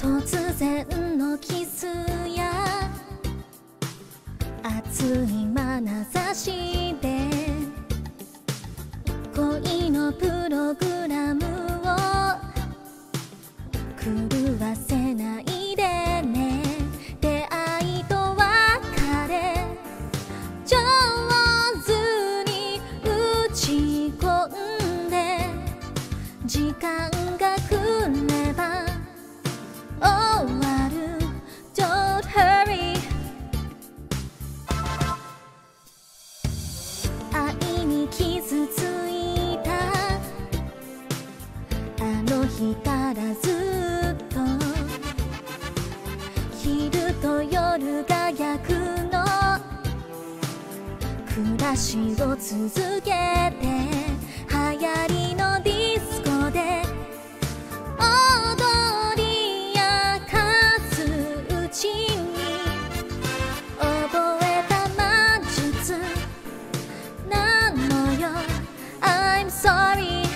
突然のキスや熱い眼差しで恋のプログラムを狂わせないでね。出会いと別れ上手に打ち込んで時間が来れば終わる Don't hurry。 愛に傷ついたあの日からずっと昼と夜が逆の暮らしを続けて流行りのディスコで踊り明かすうちに覚えた魔術なのよ I'm sorry。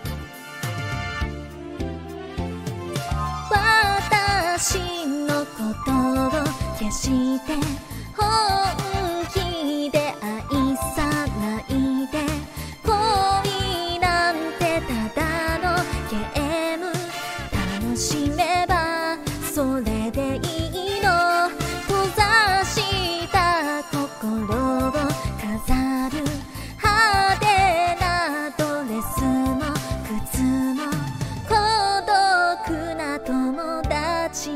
私のことを決して本気で愛さないで。恋なんてただのゲーム、楽しめばそれでいいの。閉ざした心を飾る派手なドレスも靴も孤独な友達。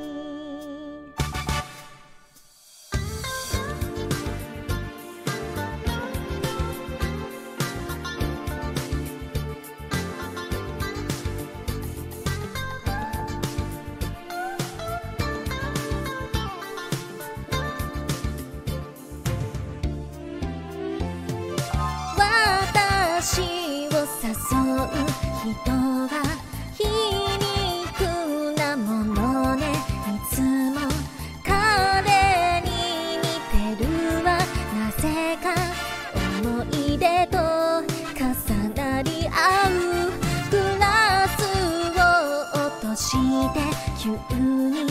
私を誘う人は皮肉なものね。いつも彼に似てるわ。なぜか思い出と重なり合う。グラスを落として急に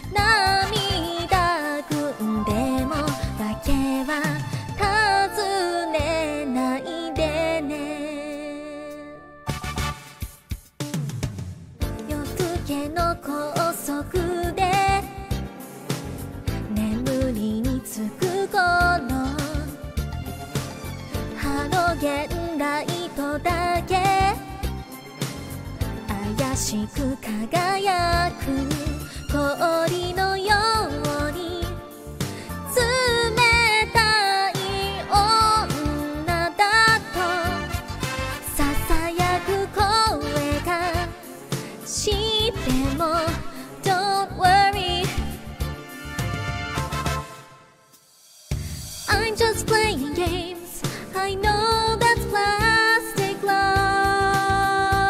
涙ぐんでも訳は尋ねないでね。夜更けの高速で眠りにつく頃、ハロゲンライトだけ怪しく輝く氷のように冷たい女だとささやく声がしても Don't worry I'm just playing games I know that's plastic love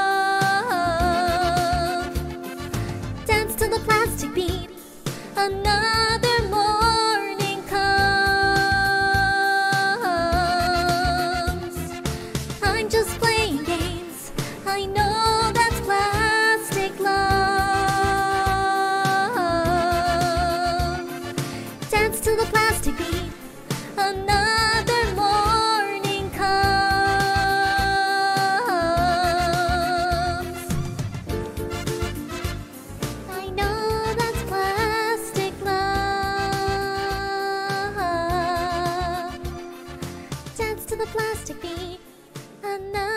Dance to the plastic beat Another morning comes I'm just playing games I know that's plastic love Dance to the plastic beat Another morning comes I know that's plastic love Dance to the plastic beat Another